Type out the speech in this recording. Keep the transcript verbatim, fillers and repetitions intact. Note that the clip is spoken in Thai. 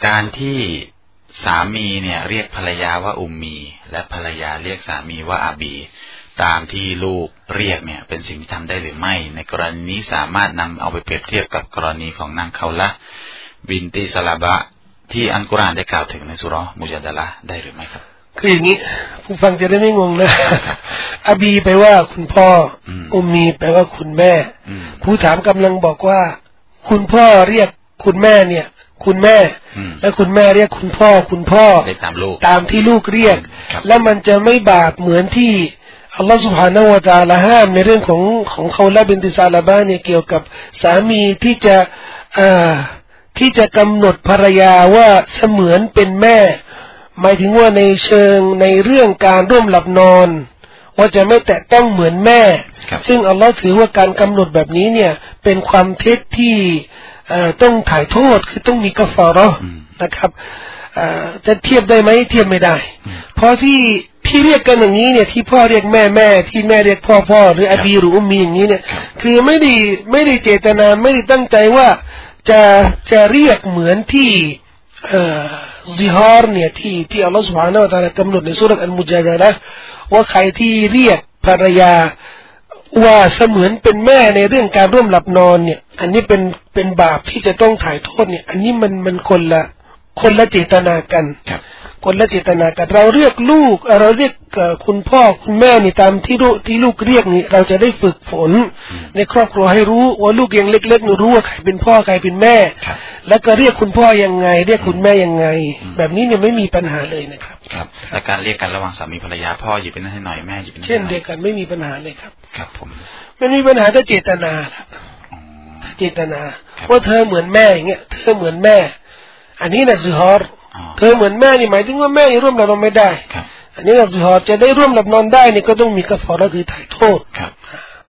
การที่สามีเนี่ยเรียกภรรยาว่าอุมมีและภรรยาเรียกสามีว่าอาบีตามที่ลูกเรียกเนี่ยเป็นสิ่งที่ทำได้หรือไม่ในกรณีนี้สามารถนำเอาไปเปรียบเทียบกับกรณีของนางเขาละบินตีซาลาบะที่อัลกุรอานได้กล่าวถึงในสุเราะห์มุญาดะละห์ได้หรือไม่ครับคืออย่างนี้ผู้ฟังจะได้ไม่งงนะอาบีแปลว่าคุณพ่ออุมมีแปลว่าคุณแม่ผู้ถามกำลังบอกว่าคุณพ่อเรียกคุณแม่เนี่ยคุณแม่และคุณแม่เรียกคุณพ่อคุณพ่อตามลูกตามที่ลูกเรียกแล้วมันจะไม่บาปเหมือนที่อัลลอฮฺ سبحانه และ تعالى ห้ามในเรื่องของของเขาละบินติซาลาบะเนี่ยเกี่ยวกับสามีที่จะอ่าที่จะกำหนดภรรยาว่าเสมือนเป็นแม่หมายถึงว่าในเชิงในเรื่องการร่วมหลับนอนว่าจะไม่แตะต้องเหมือนแม่ซึ่งอัลลอฮฺถือว่าการกำหนดแบบนี้เนี่ยเป็นความเท็จที่ต้องถ่ายโทษคือต้องมีกัฟฟาเราะห์นะครับจะเทียบได้ไหมเทียบไม่ได้เพราะที่ที่เรียกกันอย่างนี้เนี่ยที่พ่อเรียกแม่แม่ที่แม่เรียกพ่อพ่อหรืออบีหรืออุมมีอย่างนี้เนี่ยคือไม่ได้ไม่ได้เจตนาไม่ได้ตั้งใจว่าจะจะเรียกเหมือนที่เอ่อซิฮาร์เนี่ยที่ที่อัลลอฮฺ سبحانه และ تعالى กำหนดในซูเราะห์อัลมุญาดะละห์ว่าใครที่เรียกภรรยาว่าเสมือนเป็นแม่ในเรื่องการร่วมหลับนอนเนี่ยอันนี้เป็นเป็นบาปที่จะต้องถ่ายโทษเนี่ยอันนี้มันมันคนละคนละเจตนากันคนละเจตนากันเราเรียกลูกเราเรียกคุณพ่อคุณแม่นี่ตามที่ลูกที่ลูกเรียกนี่เราจะได้ฝึกฝนในครอบครัวให้รู้ว่าลูกยังเล็กๆนี่รู้ว่าใครเป็นพ่อใครเป็นแม่แล้วก็เรียกคุณพ่อยังไงเรียกคุณแม่ยังไงแบบนี้เนี่ยไม่มีปัญหาเลยนะครับครับและการเรียกกันระหว่างสามีภรรยาพ่อหยิบเป็นให้หน่อยแม่หยิบเป็นให้เช่นเดียวกันไม่มีปัญหาเลยครับครับผมมันมีปัญหาถ้าเจตนาเจตนาว่าเธอเหมือนแม่อย่างเงี้ยเธอเหมือนแม่อันนี้นะซิฮาร์เธอเหมือนแม่นี่หมายถึงว่าแม่ร่วมหลับนอนไม่ได้อันนี้นะซิฮาร์จะได้ร่วมหลับนอนได้นี่ก็ต้องมีกัฟฟาเราะห์คือถ่ายโทษ